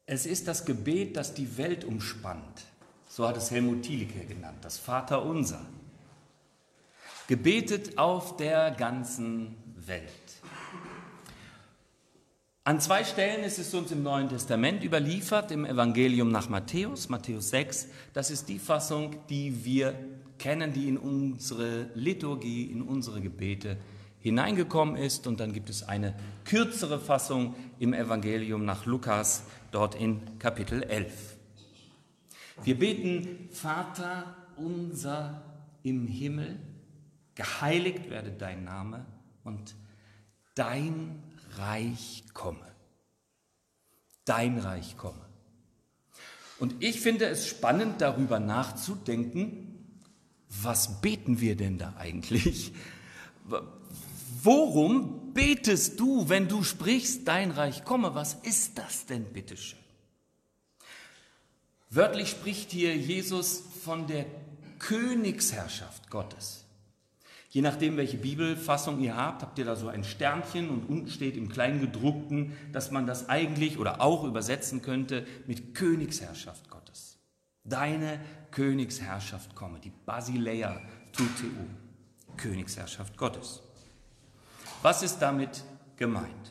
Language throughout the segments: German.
Es ist das Gebet, das die Welt umspannt. So hat es Helmut Thielicke genannt, das Vaterunser. Gebetet auf der ganzen Welt. An 2 Stellen ist es uns im Neuen Testament überliefert, im Evangelium nach Matthäus, Matthäus 6. Das ist die Fassung, die wir kennen, die in unsere Liturgie, in unsere Gebete hineingekommen ist. Und dann gibt es eine kürzere Fassung im Evangelium nach Lukas, dort in Kapitel 11. Wir beten: Vater unser im Himmel, geheiligt werde dein Name und dein Reich komme. Dein Reich komme. Und ich finde es spannend, darüber nachzudenken, was beten wir denn da eigentlich? Worum betest du, wenn du sprichst, dein Reich komme? Was ist das denn, bitteschön? Wörtlich spricht hier Jesus von der Königsherrschaft Gottes. Je nachdem, welche Bibelfassung ihr habt ihr da so ein Sternchen und unten steht im Kleingedruckten, dass man das eigentlich oder auch übersetzen könnte mit Königsherrschaft Gottes. Deine Königsherrschaft komme, die Basileia Tuteu, Königsherrschaft Gottes. Was ist damit gemeint?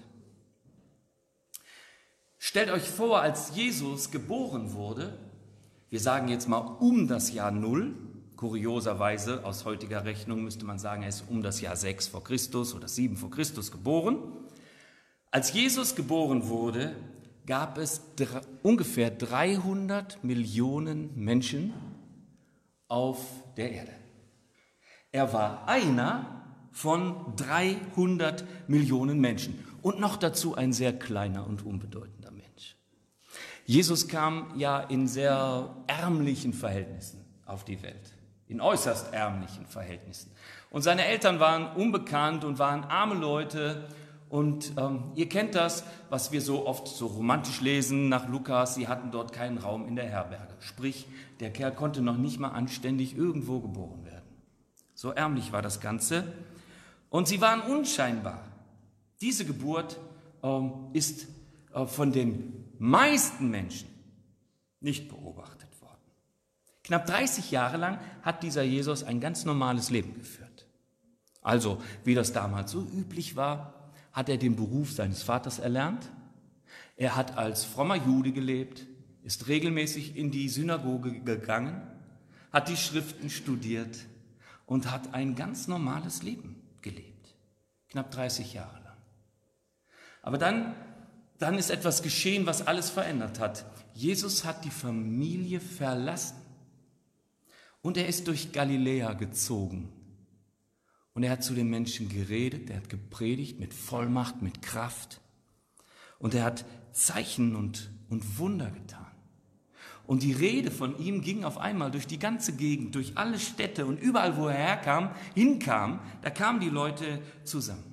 Stellt euch vor, als Jesus geboren wurde, wir sagen jetzt mal um das Jahr 0, kurioserweise aus heutiger Rechnung müsste man sagen, er ist um das Jahr 6 vor Christus oder 7 vor Christus geboren. Als Jesus geboren wurde, gab es ungefähr 300 Millionen Menschen auf der Erde. Er war einer von 300 Millionen Menschen und noch dazu ein sehr kleiner und unbedeutender Mensch. Jesus kam ja in sehr ärmlichen Verhältnissen auf die Welt, in äußerst ärmlichen Verhältnissen. Und seine Eltern waren unbekannt und waren arme Leute. Und ihr kennt das, was wir so oft so romantisch lesen nach Lukas, sie hatten dort keinen Raum in der Herberge. Sprich, der Kerl konnte noch nicht mal anständig irgendwo geboren werden. So ärmlich war das Ganze. Und sie waren unscheinbar. Diese Geburt ist von den meisten Menschen nicht beobachtet worden. Knapp 30 Jahre lang hat dieser Jesus ein ganz normales Leben geführt. Also, wie das damals so üblich war, hat er den Beruf seines Vaters erlernt. Er hat als frommer Jude gelebt, ist regelmäßig in die Synagoge gegangen, hat die Schriften studiert und hat ein ganz normales Leben gelebt. Knapp 30 Jahre lang. Aber dann ist etwas geschehen, was alles verändert hat. Jesus hat die Familie verlassen und er ist durch Galiläa gezogen. Und er hat zu den Menschen geredet, er hat gepredigt mit Vollmacht, mit Kraft. Und er hat Zeichen und Wunder getan. Und die Rede von ihm ging auf einmal durch die ganze Gegend, durch alle Städte und überall, wo er hinkam, da kamen die Leute zusammen.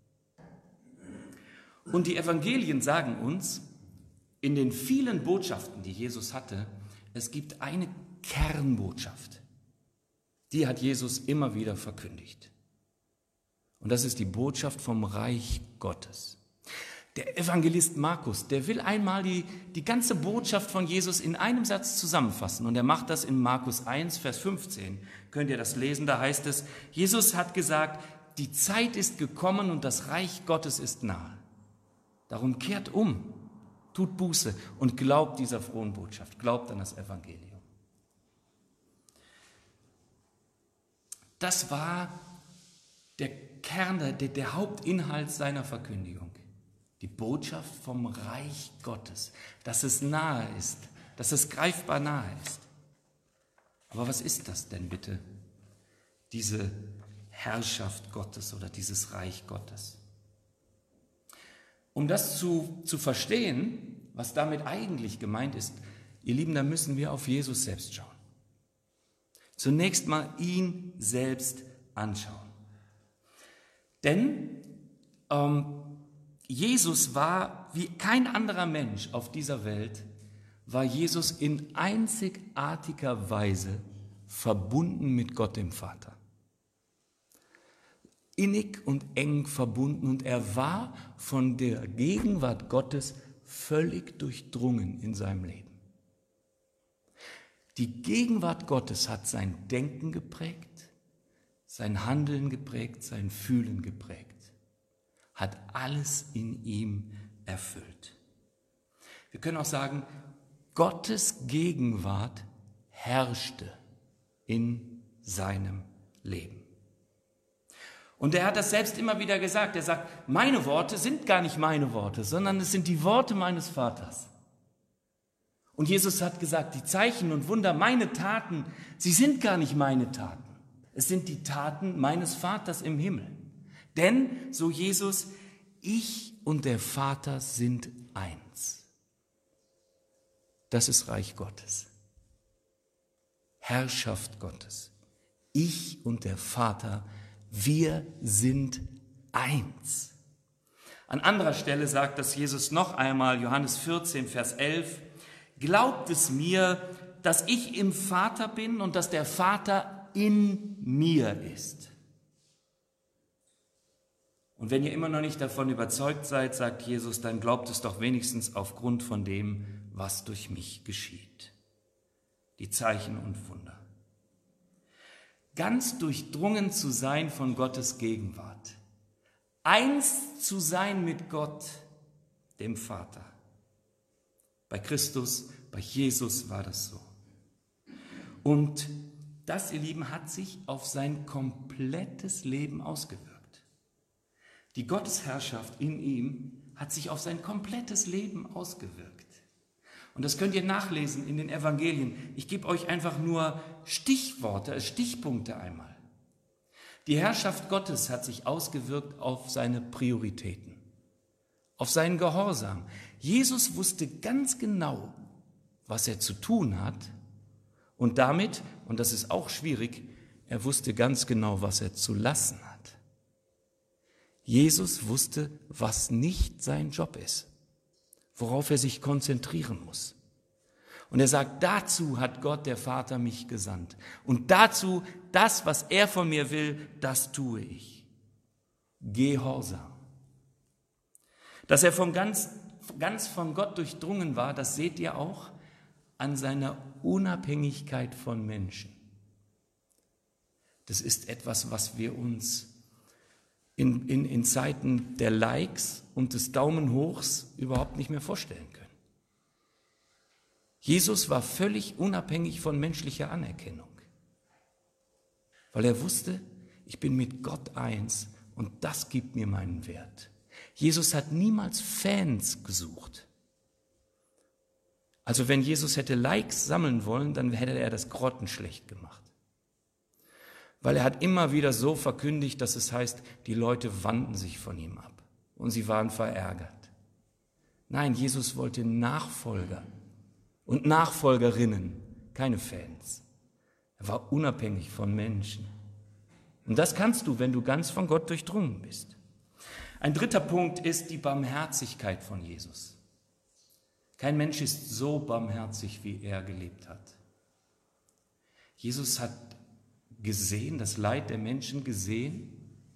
Und die Evangelien sagen uns, in den vielen Botschaften, die Jesus hatte, es gibt eine Kernbotschaft. Die hat Jesus immer wieder verkündigt. Und das ist die Botschaft vom Reich Gottes. Der Evangelist Markus, der will einmal die ganze Botschaft von Jesus in einem Satz zusammenfassen. Und er macht das in Markus 1, Vers 15. Könnt ihr das lesen? Da heißt es, Jesus hat gesagt, die Zeit ist gekommen und das Reich Gottes ist nahe. Darum kehrt um, tut Buße und glaubt dieser frohen Botschaft, glaubt an das Evangelium. Das war der Kern, der Hauptinhalt seiner Verkündigung. Die Botschaft vom Reich Gottes, dass es nahe ist, dass es greifbar nahe ist. Aber was ist das denn bitte, diese Herrschaft Gottes oder dieses Reich Gottes? Um das zu verstehen, was damit eigentlich gemeint ist, ihr Lieben, da müssen wir auf Jesus selbst schauen. Zunächst mal ihn selbst anschauen. Denn Jesus war, wie kein anderer Mensch auf dieser Welt, war Jesus in einzigartiger Weise verbunden mit Gott dem Vater. Innig und eng verbunden und er war von der Gegenwart Gottes völlig durchdrungen in seinem Leben. Die Gegenwart Gottes hat sein Denken geprägt, sein Handeln geprägt, sein Fühlen geprägt, hat alles in ihm erfüllt. Wir können auch sagen, Gottes Gegenwart herrschte in seinem Leben. Und er hat das selbst immer wieder gesagt. Er sagt, meine Worte sind gar nicht meine Worte, sondern es sind die Worte meines Vaters. Und Jesus hat gesagt, die Zeichen und Wunder, meine Taten, sie sind gar nicht meine Taten. Es sind die Taten meines Vaters im Himmel. Denn, so Jesus, ich und der Vater sind eins. Das ist Reich Gottes. Herrschaft Gottes. Ich und der Vater, wir sind eins. An anderer Stelle sagt das Jesus noch einmal, Johannes 14, Vers 11, glaubt es mir, dass ich im Vater bin und dass der Vater in mir ist. Und wenn ihr immer noch nicht davon überzeugt seid, sagt Jesus, dann glaubt es doch wenigstens aufgrund von dem, was durch mich geschieht. Die Zeichen und Wunder. Ganz durchdrungen zu sein von Gottes Gegenwart. Eins zu sein mit Gott, dem Vater. Bei Christus, bei Jesus war das so. Und das, ihr Lieben, hat sich auf sein komplettes Leben ausgewirkt. Die Gottesherrschaft in ihm hat sich auf sein komplettes Leben ausgewirkt. Und das könnt ihr nachlesen in den Evangelien. Ich gebe euch einfach nur Stichworte, Stichpunkte einmal. Die Herrschaft Gottes hat sich ausgewirkt auf seine Prioritäten, auf seinen Gehorsam. Jesus wusste ganz genau, was er zu tun hat. Und damit, und das ist auch schwierig, er wusste ganz genau, was er zu lassen hat. Jesus wusste, was nicht sein Job ist, worauf er sich konzentrieren muss. Und er sagt, dazu hat Gott, der Vater, mich gesandt. Und dazu, das, was er von mir will, das tue ich. Gehorsam. Dass er ganz von Gott durchdrungen war, das seht ihr auch an seiner Unabhängigkeit von Menschen. Das ist etwas, was wir uns in Zeiten der Likes und des Daumen hochs überhaupt nicht mehr vorstellen können. Jesus war völlig unabhängig von menschlicher Anerkennung, weil er wusste, ich bin mit Gott eins und das gibt mir meinen Wert. Jesus hat niemals Fans gesucht. Also wenn Jesus hätte Likes sammeln wollen, dann hätte er das grottenschlecht gemacht. Weil er hat immer wieder so verkündigt, dass es heißt, die Leute wandten sich von ihm ab und sie waren verärgert. Nein, Jesus wollte Nachfolger und Nachfolgerinnen, keine Fans. Er war unabhängig von Menschen. Und das kannst du, wenn du ganz von Gott durchdrungen bist. Ein dritter Punkt ist die Barmherzigkeit von Jesus. Kein Mensch ist so barmherzig, wie er gelebt hat. Jesus hat gesehen, das Leid der Menschen gesehen,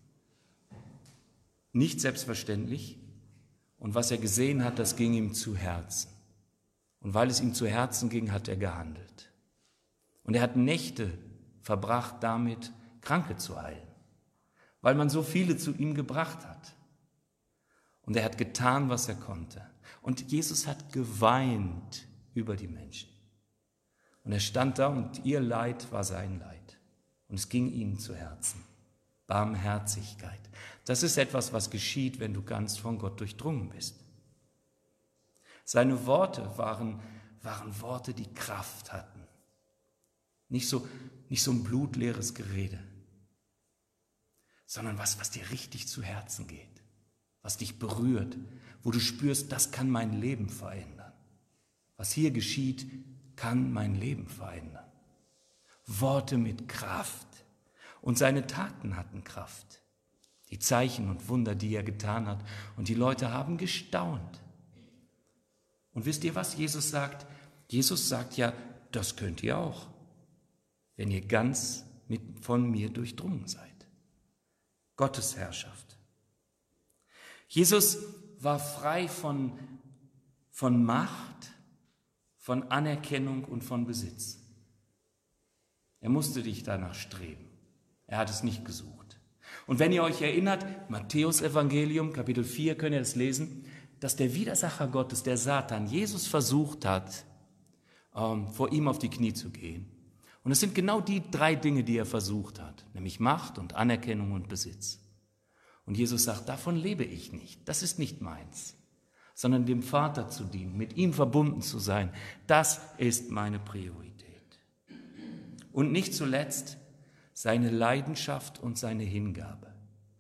nicht selbstverständlich. Und was er gesehen hat, das ging ihm zu Herzen. Und weil es ihm zu Herzen ging, hat er gehandelt. Und er hat Nächte verbracht damit, Kranke zu heilen, weil man so viele zu ihm gebracht hat. Und er hat getan, was er konnte. Und Jesus hat geweint über die Menschen. Und er stand da und ihr Leid war sein Leid. Und es ging ihnen zu Herzen. Barmherzigkeit. Das ist etwas, was geschieht, wenn du ganz von Gott durchdrungen bist. Seine Worte waren Worte, die Kraft hatten. Nicht so ein blutleeres Gerede, sondern was dir richtig zu Herzen geht, was dich berührt, wo du spürst, das kann mein Leben verändern. Was hier geschieht, kann mein Leben verändern. Worte mit Kraft. Und seine Taten hatten Kraft. Die Zeichen und Wunder, die er getan hat. Und die Leute haben gestaunt. Und wisst ihr, was Jesus sagt? Jesus sagt ja, das könnt ihr auch, wenn ihr ganz von mir durchdrungen seid. Gottes Herrschaft. Jesus war frei von von Macht, von Anerkennung und von Besitz. Er musste dich danach streben. Er hat es nicht gesucht. Und wenn ihr euch erinnert, Matthäus Evangelium, Kapitel 4, könnt ihr das lesen, dass der Widersacher Gottes, der Satan, Jesus versucht hat, vor ihm auf die Knie zu gehen. Und es sind genau die 3 Dinge, die er versucht hat, nämlich Macht und Anerkennung und Besitz. Und Jesus sagt, davon lebe ich nicht, das ist nicht meins, sondern dem Vater zu dienen, mit ihm verbunden zu sein, das ist meine Priorität. Und nicht zuletzt seine Leidenschaft und seine Hingabe.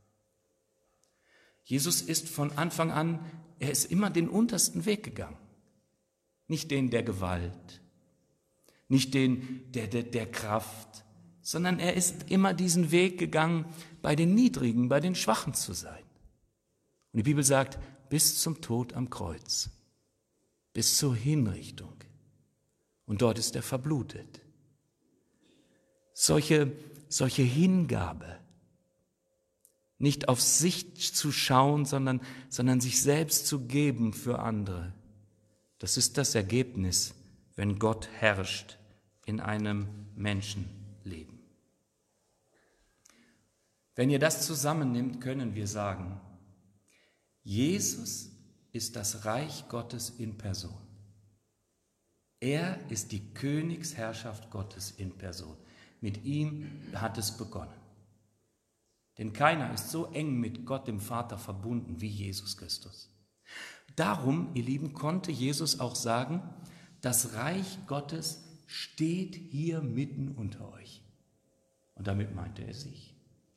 Jesus ist von Anfang an, er ist immer den untersten Weg gegangen. Nicht den der Gewalt, nicht den der Kraft, sondern er ist immer diesen Weg gegangen, bei den Niedrigen, bei den Schwachen zu sein. Und die Bibel sagt, bis zum Tod am Kreuz, bis zur Hinrichtung. Und dort ist er verblutet. Solche Hingabe, nicht auf sich zu schauen, sondern sich selbst zu geben für andere, das ist das Ergebnis, wenn Gott herrscht in einem Menschenleben. Wenn ihr das zusammennimmt, können wir sagen, Jesus ist das Reich Gottes in Person. Er ist die Königsherrschaft Gottes in Person. Mit ihm hat es begonnen. Denn keiner ist so eng mit Gott, dem Vater, verbunden wie Jesus Christus. Darum, ihr Lieben, konnte Jesus auch sagen, das Reich Gottes steht hier mitten unter euch. Und damit meinte er sich.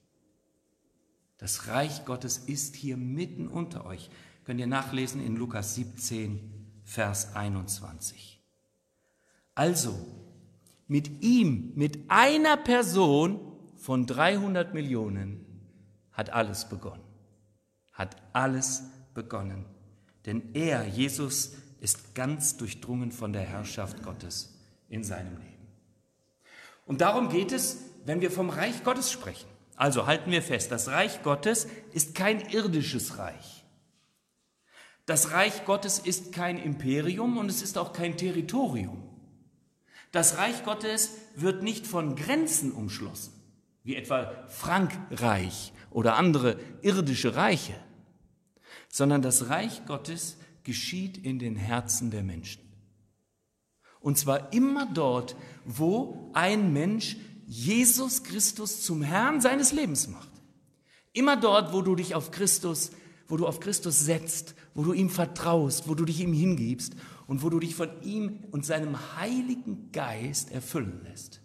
Das Reich Gottes ist hier mitten unter euch. Könnt ihr nachlesen in Lukas 17, Vers 21. Also, mit ihm, mit einer Person von 300 Millionen hat alles begonnen. Hat alles begonnen. Denn er, Jesus, ist ganz durchdrungen von der Herrschaft Gottes in seinem Leben. Und darum geht es, wenn wir vom Reich Gottes sprechen. Also halten wir fest, das Reich Gottes ist kein irdisches Reich. Das Reich Gottes ist kein Imperium und es ist auch kein Territorium. Das Reich Gottes wird nicht von Grenzen umschlossen, wie etwa Frankreich oder andere irdische Reiche, sondern das Reich Gottes geschieht in den Herzen der Menschen. Und zwar immer dort, wo ein Mensch Jesus Christus zum Herrn seines Lebens macht. Immer dort, wo du dich auf Christus setzt, wo du ihm vertraust, wo du dich ihm hingibst und wo du dich von ihm und seinem Heiligen Geist erfüllen lässt.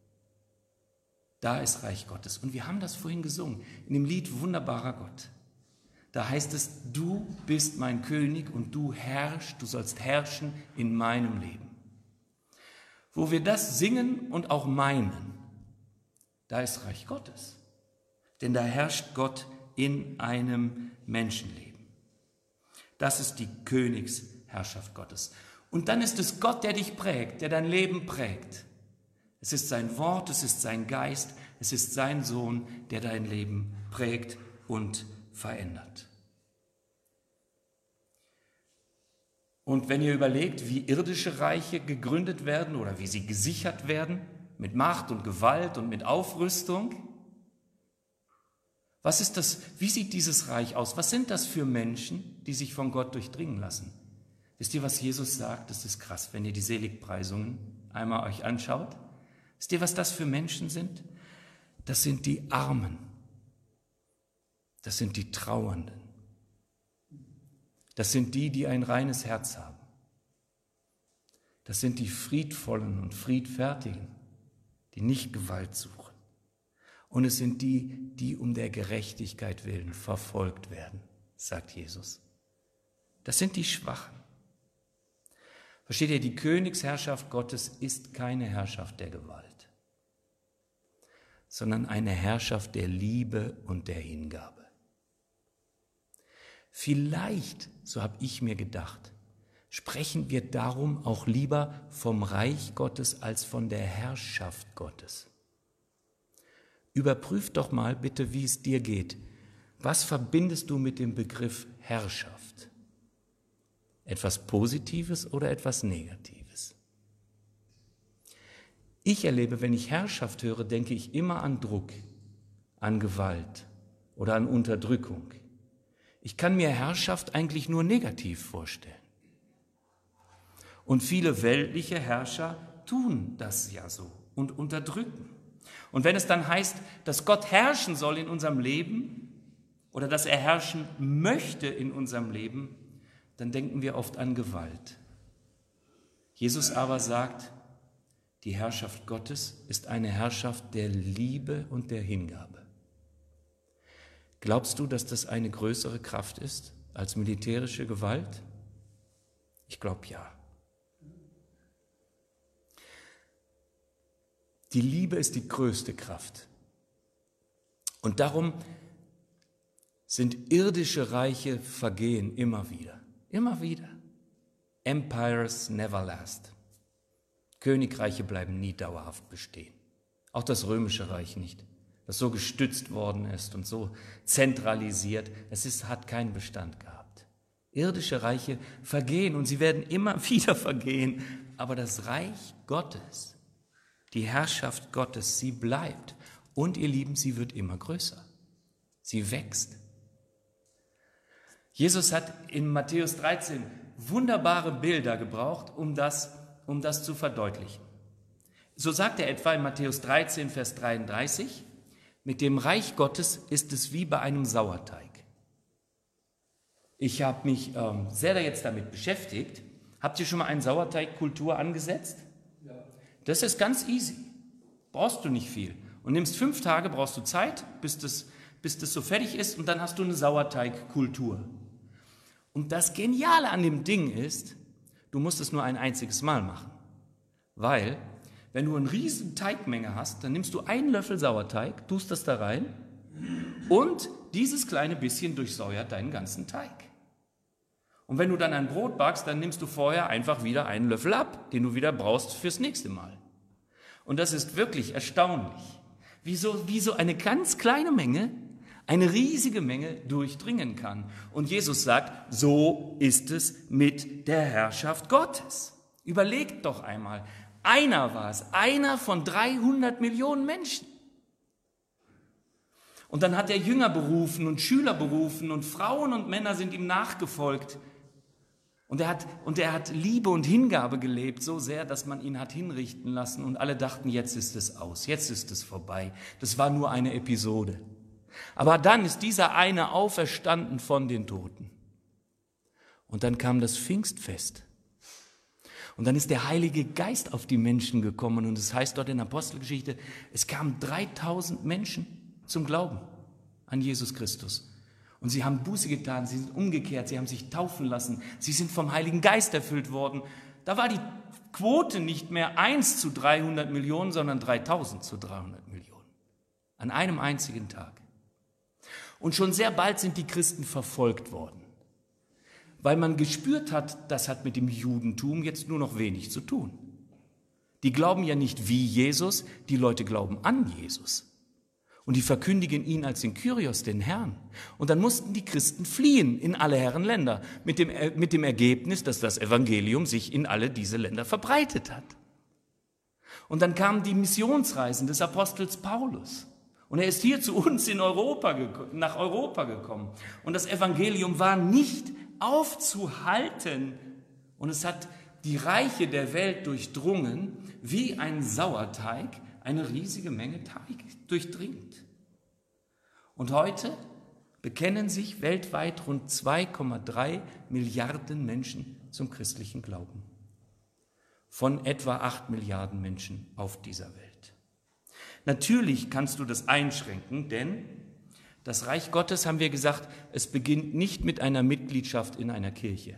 Da ist Reich Gottes. Und wir haben das vorhin gesungen, in dem Lied Wunderbarer Gott. Da heißt es, du bist mein König und du herrschst, du sollst herrschen in meinem Leben. Wo wir das singen und auch meinen, da ist Reich Gottes. Denn da herrscht Gott in einem Menschenleben. Das ist die Königsherrschaft Gottes. Und dann ist es Gott, der dich prägt, der dein Leben prägt. Es ist sein Wort, es ist sein Geist, es ist sein Sohn, der dein Leben prägt und verändert. Und wenn ihr überlegt, wie irdische Reiche gegründet werden oder wie sie gesichert werden, mit Macht und Gewalt und mit Aufrüstung, was ist das? Wie sieht dieses Reich aus? Was sind das für Menschen, die sich von Gott durchdringen lassen? Wisst ihr, was Jesus sagt? Das ist krass, wenn ihr die Seligpreisungen einmal euch anschaut. Wisst ihr, was das für Menschen sind? Das sind die Armen. Das sind die Trauernden. Das sind die, die ein reines Herz haben. Das sind die Friedvollen und Friedfertigen, die nicht Gewalt suchen. Und es sind die, die um der Gerechtigkeit willen verfolgt werden, sagt Jesus. Das sind die Schwachen. Versteht ihr, die Königsherrschaft Gottes ist keine Herrschaft der Gewalt, sondern eine Herrschaft der Liebe und der Hingabe. Vielleicht, so habe ich mir gedacht, sprechen wir darum auch lieber vom Reich Gottes als von der Herrschaft Gottes. Überprüf doch mal bitte, wie es dir geht. Was verbindest du mit dem Begriff Herrschaft? Etwas Positives oder etwas Negatives? Ich erlebe, wenn ich Herrschaft höre, denke ich immer an Druck, an Gewalt oder an Unterdrückung. Ich kann mir Herrschaft eigentlich nur negativ vorstellen. Und viele weltliche Herrscher tun das ja so und unterdrücken. Und wenn es dann heißt, dass Gott herrschen soll in unserem Leben oder dass er herrschen möchte in unserem Leben, dann denken wir oft an Gewalt. Jesus aber sagt, die Herrschaft Gottes ist eine Herrschaft der Liebe und der Hingabe. Glaubst du, dass das eine größere Kraft ist als militärische Gewalt? Ich glaube ja. Die Liebe ist die größte Kraft. Und darum sind irdische Reiche vergehen immer wieder. Immer wieder. Empires never last. Königreiche bleiben nie dauerhaft bestehen. Auch das Römische Reich nicht, das so gestützt worden ist und so zentralisiert. Hat keinen Bestand gehabt. Irdische Reiche vergehen und sie werden immer wieder vergehen. Aber das Reich Gottes, die Herrschaft Gottes, sie bleibt. Und ihr Lieben, sie wird immer größer. Sie wächst. Jesus hat in Matthäus 13 wunderbare Bilder gebraucht, um das zu verdeutlichen. So sagt er etwa in Matthäus 13, Vers 33, mit dem Reich Gottes ist es wie bei einem Sauerteig. Ich habe mich sehr jetzt damit beschäftigt. Habt ihr schon mal eine Sauerteigkultur angesetzt? Ja. Das ist ganz easy. Brauchst du nicht viel. Und nimmst 5 Tage, brauchst du Zeit, bis das so fertig ist und dann hast du eine Sauerteigkultur. Und das Geniale an dem Ding ist, du musst es nur ein einziges Mal machen. Weil, wenn du eine riesen Teigmenge hast, dann nimmst du einen Löffel Sauerteig, tust das da rein und dieses kleine bisschen durchsäuert deinen ganzen Teig. Und wenn du dann ein Brot backst, dann nimmst du vorher einfach wieder einen Löffel ab, den du wieder brauchst fürs nächste Mal. Und das ist wirklich erstaunlich, wie so eine ganz kleine Menge eine riesige Menge durchdringen kann. Und Jesus sagt, so ist es mit der Herrschaft Gottes. Überlegt doch einmal, einer war es, einer von 300 Millionen Menschen. Und dann hat er Jünger berufen und Schüler berufen und Frauen und Männer sind ihm nachgefolgt. Und er hat Liebe und Hingabe gelebt, so sehr, dass man ihn hat hinrichten lassen. Und alle dachten, jetzt ist es aus, jetzt ist es vorbei. Das war nur eine Episode. Aber dann ist dieser eine auferstanden von den Toten. Und dann kam das Pfingstfest. Und dann ist der Heilige Geist auf die Menschen gekommen. Und es heißt dort in der Apostelgeschichte, es kamen 3000 Menschen zum Glauben an Jesus Christus. Und sie haben Buße getan, sie sind umgekehrt, sie haben sich taufen lassen, sie sind vom Heiligen Geist erfüllt worden. Da war die Quote nicht mehr 1 zu 300 Millionen, sondern 3000 zu 300 Millionen. An einem einzigen Tag. Und schon sehr bald sind die Christen verfolgt worden, weil man gespürt hat, das hat mit dem Judentum jetzt nur noch wenig zu tun. Die glauben ja nicht wie Jesus, die Leute glauben an Jesus. Und die verkündigen ihn als den Kyrios, den Herrn. Und dann mussten die Christen fliehen in alle Herren Länder, mit dem Ergebnis, dass das Evangelium sich in alle diese Länder verbreitet hat. Und dann kamen die Missionsreisen des Apostels Paulus. Und er ist hier zu uns nach Europa gekommen. Und das Evangelium war nicht aufzuhalten. Und es hat die Reiche der Welt durchdrungen, wie ein Sauerteig eine riesige Menge Teig durchdringt. Und heute bekennen sich weltweit rund 2,3 Milliarden Menschen zum christlichen Glauben. Von etwa 8 Milliarden Menschen auf dieser Welt. Natürlich kannst du das einschränken, denn das Reich Gottes, haben wir gesagt, es beginnt nicht mit einer Mitgliedschaft in einer Kirche.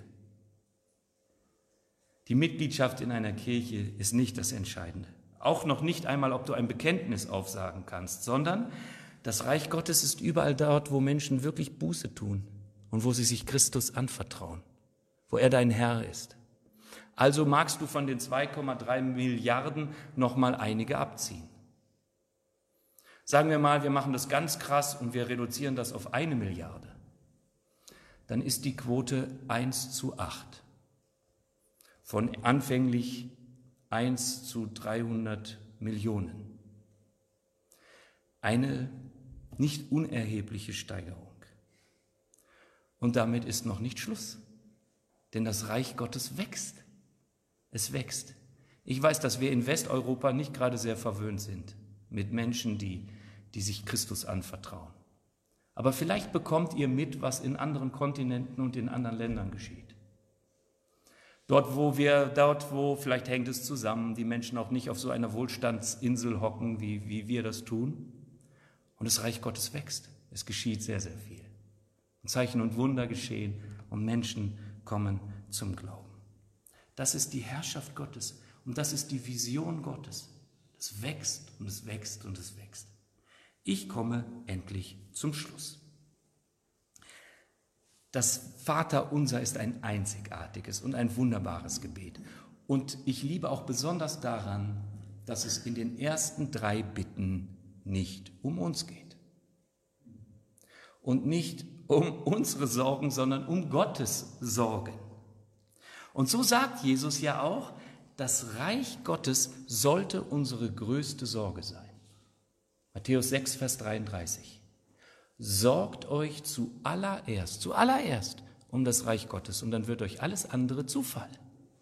Die Mitgliedschaft in einer Kirche ist nicht das Entscheidende. Auch noch nicht einmal, ob du ein Bekenntnis aufsagen kannst, sondern das Reich Gottes ist überall dort, wo Menschen wirklich Buße tun und wo sie sich Christus anvertrauen, wo er dein Herr ist. Also magst du von den 2,3 Milliarden noch mal einige abziehen. Sagen wir mal, wir machen das ganz krass und wir reduzieren das auf 1 Milliarde. Dann ist die Quote 1 zu 8. von anfänglich 1 zu 300 Millionen. Eine nicht unerhebliche Steigerung. Und damit ist noch nicht Schluss, denn das Reich Gottes wächst. Es wächst. Ich weiß, dass wir in Westeuropa nicht gerade sehr verwöhnt sind mit Menschen, die sich Christus anvertrauen. Aber vielleicht bekommt ihr mit, was in anderen Kontinenten und in anderen Ländern geschieht. Dort, wo, vielleicht hängt es zusammen, die Menschen auch nicht auf so einer Wohlstandsinsel hocken, wie wir das tun. Und das Reich Gottes wächst. Es geschieht sehr, sehr viel. Und Zeichen und Wunder geschehen und Menschen kommen zum Glauben. Das ist die Herrschaft Gottes und das ist die Vision Gottes. Es wächst und es wächst und es wächst. Ich komme endlich zum Schluss. Das Vaterunser ist ein einzigartiges und ein wunderbares Gebet. Und ich liebe auch besonders daran, dass es in den ersten 3 Bitten nicht um uns geht. Und nicht um unsere Sorgen, sondern um Gottes Sorgen. Und so sagt Jesus ja auch, das Reich Gottes sollte unsere größte Sorge sein. Matthäus 6, Vers 33. Sorgt euch zuallererst um das Reich Gottes und dann wird euch alles andere zufallen.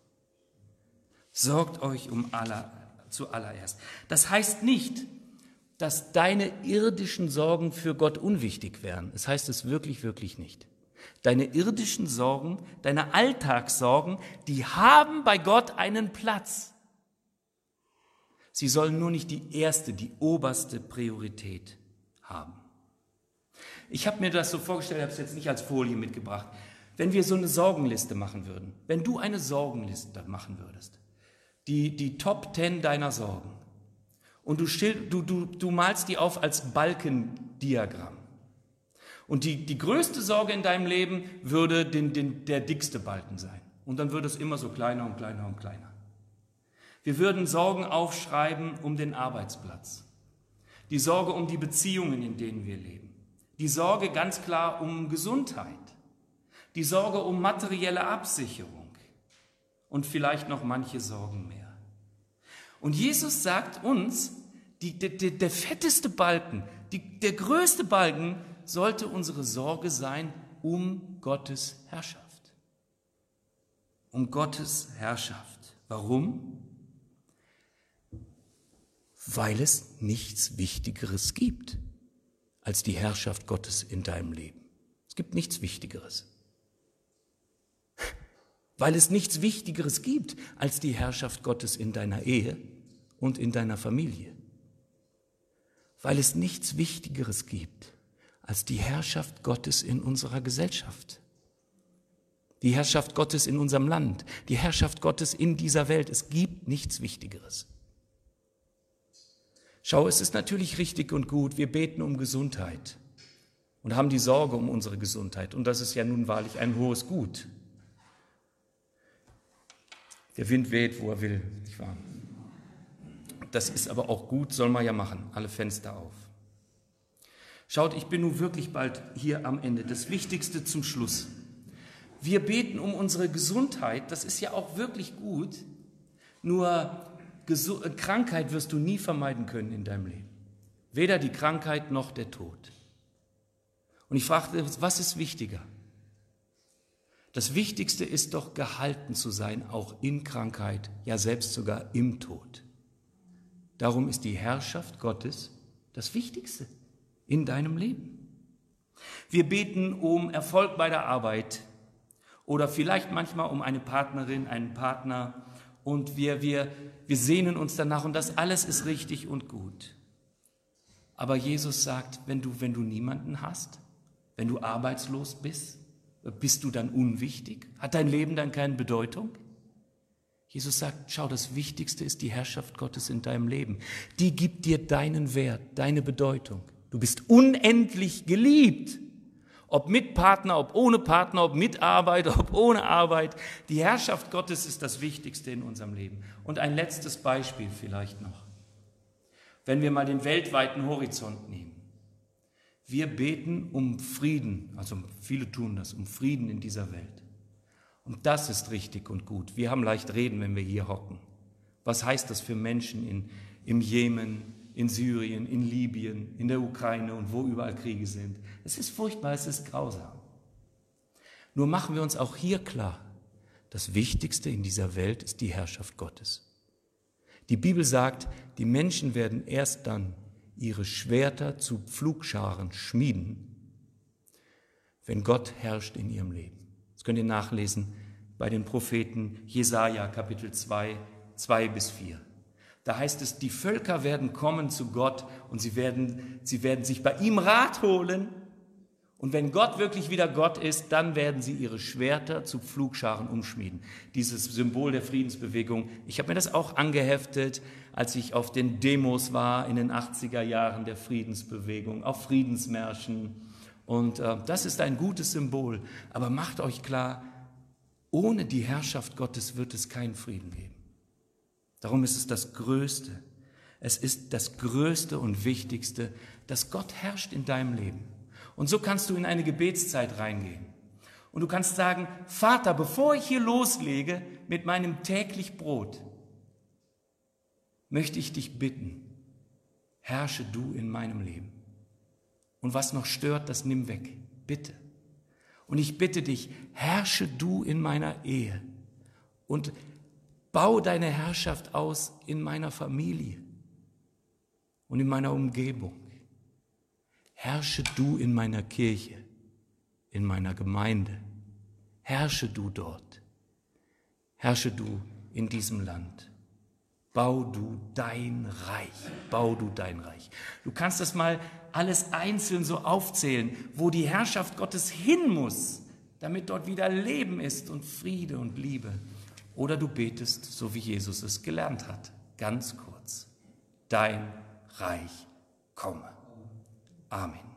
Sorgt euch zuallererst. Das heißt nicht, dass deine irdischen Sorgen für Gott unwichtig wären. Das heißt es wirklich, wirklich nicht. Deine irdischen Sorgen, deine Alltagssorgen, die haben bei Gott einen Platz. Sie sollen nur nicht die oberste Priorität haben. Ich habe mir das so vorgestellt, ich habe es jetzt nicht als Folie mitgebracht. Wenn wir so eine Sorgenliste machen würden, wenn du eine Sorgenliste machen würdest, die Top 10 deiner Sorgen, und du malst die auf als Balkendiagramm. Und die größte Sorge in deinem Leben würde der dickste Balken sein. Und dann würde es immer so kleiner und kleiner und kleiner. Wir würden Sorgen aufschreiben um den Arbeitsplatz. Die Sorge um die Beziehungen, in denen wir leben. Die Sorge ganz klar um Gesundheit. Die Sorge um materielle Absicherung. Und vielleicht noch manche Sorgen mehr. Und Jesus sagt uns, der fetteste Balken, der größte Balken sollte unsere Sorge sein um Gottes Herrschaft. Um Gottes Herrschaft. Warum? Weil es nichts Wichtigeres gibt als die Herrschaft Gottes in deinem Leben. Es gibt nichts Wichtigeres. Weil es nichts Wichtigeres gibt als die Herrschaft Gottes in deiner Ehe und in deiner Familie. Weil es nichts Wichtigeres gibt als die Herrschaft Gottes in unserer Gesellschaft. Die Herrschaft Gottes in unserem Land, die Herrschaft Gottes in dieser Welt. Es gibt nichts Wichtigeres. Schau, es ist natürlich richtig und gut, wir beten um Gesundheit und haben die Sorge um unsere Gesundheit. Und das ist ja nun wahrlich ein hohes Gut. Der Wind weht, wo er will, nicht wahr? Das ist aber auch gut, soll man ja machen, alle Fenster auf. Schaut, ich bin nun wirklich bald hier am Ende. Das Wichtigste zum Schluss. Wir beten um unsere Gesundheit, das ist ja auch wirklich gut, nur Krankheit wirst du nie vermeiden können in deinem Leben. Weder die Krankheit noch der Tod. Und ich fragte, was ist wichtiger? Das Wichtigste ist doch, gehalten zu sein, auch in Krankheit, ja selbst sogar im Tod. Darum ist die Herrschaft Gottes das Wichtigste in deinem Leben. Wir beten um Erfolg bei der Arbeit oder vielleicht manchmal um eine Partnerin, einen Partner und wir sehnen uns danach und das alles ist richtig und gut. Aber Jesus sagt, wenn du niemanden hast, wenn du arbeitslos bist, bist du dann unwichtig? Hat dein Leben dann keine Bedeutung? Jesus sagt, schau, das Wichtigste ist die Herrschaft Gottes in deinem Leben. Die gibt dir deinen Wert, deine Bedeutung. Du bist unendlich geliebt. Ob mit Partner, ob ohne Partner, ob mit Arbeit, ob ohne Arbeit. Die Herrschaft Gottes ist das Wichtigste in unserem Leben. Und ein letztes Beispiel vielleicht noch. Wenn wir mal den weltweiten Horizont nehmen. Wir beten um Frieden, also viele tun das, um Frieden in dieser Welt. Und das ist richtig und gut. Wir haben leicht reden, wenn wir hier hocken. Was heißt das für Menschen im Jemen, in Syrien, in Libyen, in der Ukraine und wo überall Kriege sind? Es ist furchtbar, es ist grausam. Nur machen wir uns auch hier klar, das Wichtigste in dieser Welt ist die Herrschaft Gottes. Die Bibel sagt, die Menschen werden erst dann ihre Schwerter zu Pflugscharen schmieden, wenn Gott herrscht in ihrem Leben. Das könnt ihr nachlesen bei den Propheten Jesaja, Kapitel 2, 2-4. Da heißt es, die Völker werden kommen zu Gott und sie werden sich bei ihm Rat holen. Und wenn Gott wirklich wieder Gott ist, dann werden sie ihre Schwerter zu Pflugscharen umschmieden. Dieses Symbol der Friedensbewegung, ich habe mir das auch angeheftet, als ich auf den Demos war in den 80er Jahren der Friedensbewegung, auf Friedensmärschen. Und das ist ein gutes Symbol. Aber macht euch klar, ohne die Herrschaft Gottes wird es keinen Frieden geben. Darum ist es das Größte. Es ist das Größte und Wichtigste, dass Gott herrscht in deinem Leben. Und so kannst du in eine Gebetszeit reingehen. Und du kannst sagen, Vater, bevor ich hier loslege mit meinem täglich Brot, möchte ich dich bitten, herrsche du in meinem Leben. Und was noch stört, das nimm weg, bitte. Und ich bitte dich, herrsche du in meiner Ehe und bau deine Herrschaft aus in meiner Familie und in meiner Umgebung. Herrsche du in meiner Kirche, in meiner Gemeinde. Herrsche du dort. Herrsche du in diesem Land. Bau du dein Reich. Bau du dein Reich. Du kannst das mal alles einzeln so aufzählen, wo die Herrschaft Gottes hin muss, damit dort wieder Leben ist und Friede und Liebe. Oder du betest, so wie Jesus es gelernt hat, ganz kurz. Dein Reich komme. Amen.